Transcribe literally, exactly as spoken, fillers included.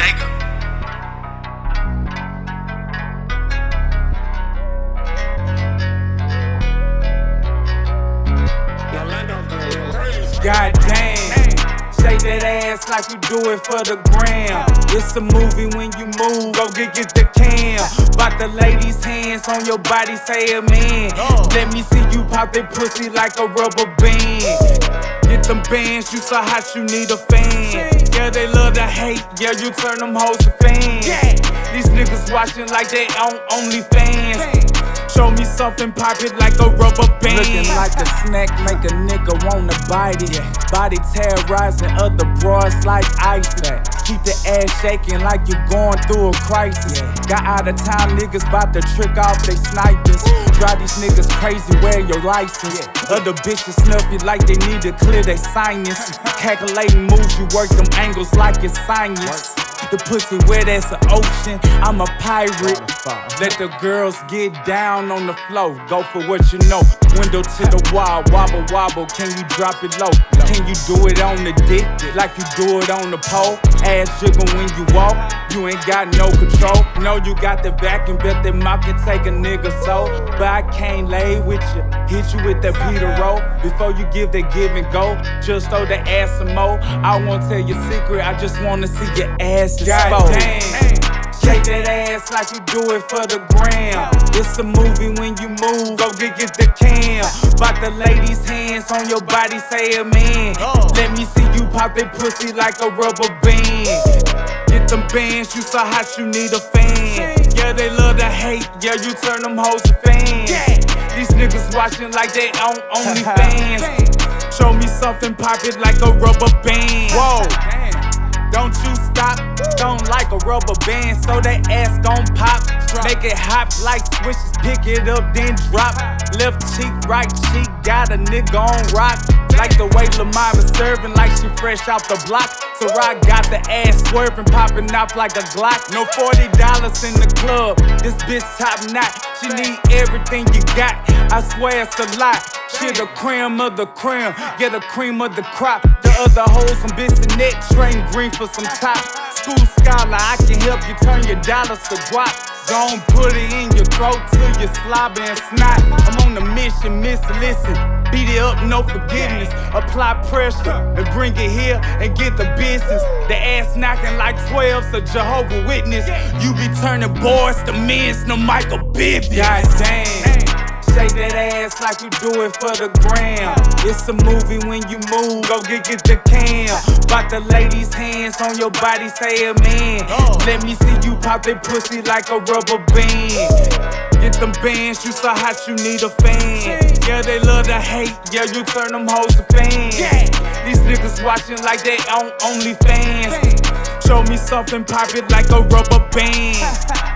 Jacob. God damn, shake that ass like you do it for the gram. It's a movie when you move, go get, get the cam. Bout the ladies' hands on your body, say amen. Let me see you pop that pussy like a rubber band. Get them bands, you so hot you need a fan. Yeah, they love to hate, yeah, you turn them hoes to fans. These niggas watching like they on OnlyFans. Show me something, pop it like a rubber band. Looking like a snack, make a nigga wanna bite it. Body terrorizing other broads like ice. Keep the ass shaking like you going through a crisis. Got out of time niggas bout to trick off they snipers. Drive these niggas crazy, wear your license. Other bitches snuff you like they need to clear their sinus. Calculating moves, you work them angles like it's science. The pussy wet as an ocean, I'm a pirate. Let the girls get down on the floor, go for what you know. Window to the wall, wobble wobble, can you drop it low? Can you do it on the dick, like you do it on the pole? Ass jiggle when you walk, you ain't got no control. No, you got the vacuum, bet that mop can take a nigga soul. But I can't lay with you, hit you with that Peter roll. Before you give that give and go, just throw the ass some more. I won't tell your secret, I just wanna see your ass exposed. God damn, shake that ass like you do it for the gram. It's a movie when you move, go get, get the cam. Bout the ladies' hands on your body, say amen. Let me see you pop that pussy like a rubber band. Get them bands, you so hot you need a fan. Yeah, they love to hate, yeah, you turn them hoes to fans. These niggas watching like they on OnlyFans. Show me something, pop it like a rubber band. Whoa, don't you stop, don't like a rubber band, so that ass gon' pop. Make it hop like swishes, pick it up, then drop. Left cheek, right cheek, got a nigga on rock. Like the way Lamar was serving, like she fresh out the block. So I got the ass swerving, popping off like a Glock. No forty dollars in the club, this bitch top notch. She need everything you got, I swear it's a lot. She the cream of the cream, get a cream of the crop. The other hoes some Bissonnette, train green for some top. School scholar, I can help you turn your dollars to guap. Gon' put it in your throat till you slobber and snot. I'm on a mission, miss, listen. Beat it up, no forgiveness. Apply pressure and bring it here and get the business. The ass knocking like twelves, a Jehovah Witness. You be turning boys to men's, no Michael Bibbs. God damn, shake that ass like you do it for the gram. It's a movie when you move, go get, get the cam. Bout the ladies' hands on your body, say amen. Let me see you pop that pussy like a rubber band. Get them bands, you so hot you need a fan. Yeah, they love to hate, yeah, you turn them hoes to fans. These niggas watching like they on OnlyFans. Show me something, pop it like a rubber band.